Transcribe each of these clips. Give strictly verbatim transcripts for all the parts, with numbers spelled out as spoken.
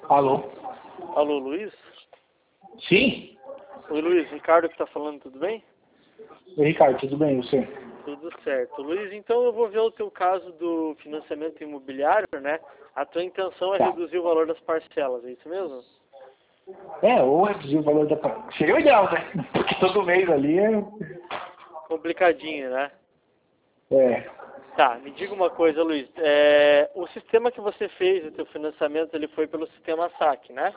Alô? Alô, Luiz? Sim? Oi, Luiz. Ricardo que está falando, tudo bem? Oi, Ricardo, tudo bem? E você? Tudo certo. Luiz, então eu vou ver o teu caso do financiamento imobiliário, né? A tua intenção é Tá. reduzir o valor das parcelas, é isso mesmo? É, ou reduzir o valor da... pa- Seria o ideal, né? Porque todo mês ali é... Complicadinho, né? É, Tá, me diga uma coisa, Luiz. É, o sistema que você fez, o teu financiamento, ele foi pelo sistema saque, né?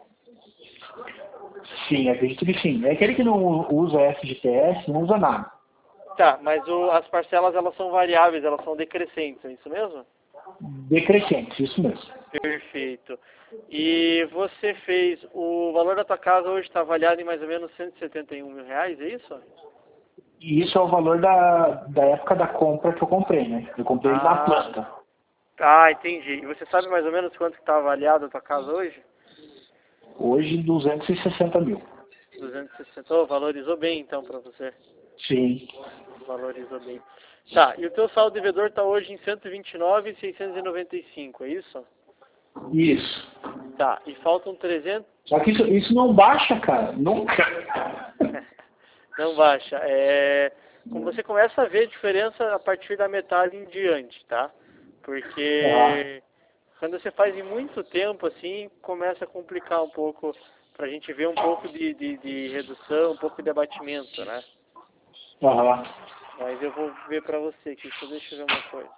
sim, acredito que sim. É aquele que não usa F G T S, não usa nada. Tá, mas o- as parcelas, elas são variáveis, elas são decrescentes, é isso mesmo? Decrescente, isso mesmo. Perfeito. E você fez, o valor da tua casa hoje está avaliado em mais ou menos cento e setenta e um mil reais, é isso? E isso é o valor da, da época da compra que eu comprei, né? Eu comprei ele na Ah, planta. ah, entendi. E você sabe mais ou menos quanto que está avaliado a tua casa hoje? Hoje, duzentos e sessenta mil. duzentos e sessenta. Oh, valorizou bem então para você. Sim. Valorizou bem. Tá, e o teu saldo devedor está hoje em cento e vinte e nove mil seiscentos e noventa e cinco, é isso? Isso. Tá, e faltam trezentos... Só que isso, isso não baixa, cara. Nunca. Não baixa. É, como você começa a ver a diferença a partir da metade em diante, tá? Ah, Porque quando você faz em muito tempo, assim, começa a complicar um pouco, pra gente ver um pouco de, de, de redução, um pouco de abatimento, né? aham. Mas eu vou ver pra você aqui, só deixa eu ver uma coisa.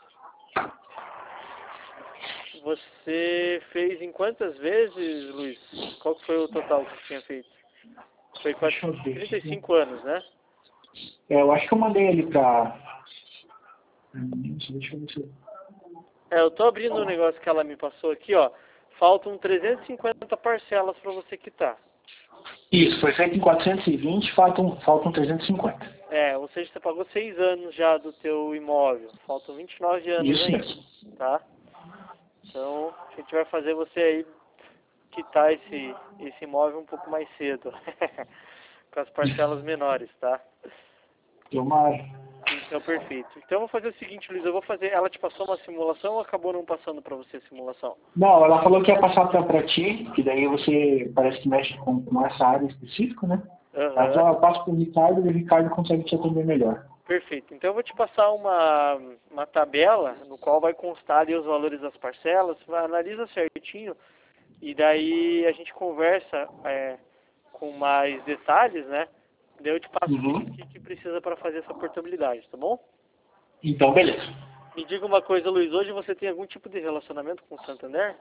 Você fez em quantas vezes, Luiz? Qual que foi o total que você tinha feito? Foi com Deixa eu ver trinta e aqui. cinco anos, né? É, eu acho que eu mandei ele pra... Hum, Deixa eu ver se... É, eu tô abrindo um negócio que ela me passou aqui, ó. Faltam trezentas e cinquenta parcelas para você quitar. Isso, foi feito em quatrocentos e vinte, faltam, faltam trezentos e cinquenta. É, ou seja, você pagou seis anos já do teu imóvel. Faltam vinte e nove anos Isso ainda, mesmo. tá? Então, a gente vai fazer você aí quitar esse, esse imóvel um pouco mais cedo. Com as parcelas menores, tá? Tomara. Então, perfeito. Então, eu vou fazer o seguinte, Luiz. Eu vou fazer... Ela te passou uma simulação ou acabou não passando para você a simulação? Não, ela falou que ia passar pra, pra ti, que daí você parece que mexe com, com essa área específica, né? Ela Aham. falou, ah, eu passo pro Ricardo e o Ricardo consegue te atender melhor. Perfeito. Então eu vou te passar uma, uma tabela no qual vai constar ali os valores das parcelas, vai- analisa certinho e daí a gente conversa é, com mais detalhes, né? Daí eu te passo Uhum. o que, que precisa para fazer essa portabilidade, tá bom? Então, beleza. Me diga uma coisa, Luiz, hoje você tem algum tipo de relacionamento com o Santander?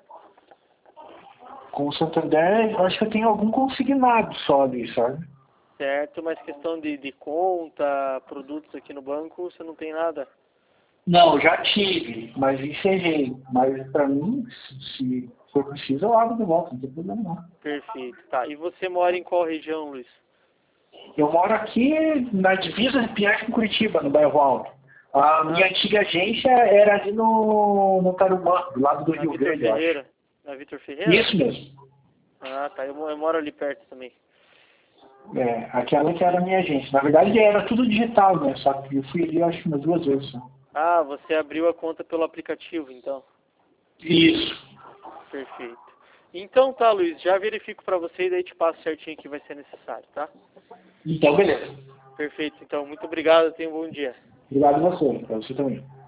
Com o Santander, eu acho que eu tenho algum consignado só ali, sabe? Certo, mas questão de, de conta, produtos aqui no banco, você não tem nada? Não, já tive, mas encerrei. Mas pra mim, se se for preciso, eu abro de volta, não tem problema não. Perfeito, tá. E você mora em qual região, Luiz? Eu moro aqui na divisa de Pinhais com Curitiba, no bairro Alto. A minha Ah, antiga agência era ali no, no Tarumã, do lado do na Rio Vitor Grande, eu acho. Ferreira? Na Vitor Ferreira? Isso mesmo. Ah, tá. Eu, mo- eu moro ali perto também. É, aquela que era a minha agência. Na verdade, era tudo digital, né? Só que eu fui ali, eu acho, umas duas vezes só. Ah, você abriu a conta pelo aplicativo, então. Isso. Perfeito. Então tá, Luiz. Já verifico pra você e daí te passo certinho o que vai ser necessário, tá? Então, beleza. Perfeito. Então, muito obrigado. Tenha um bom dia. Obrigado a você, pra você também.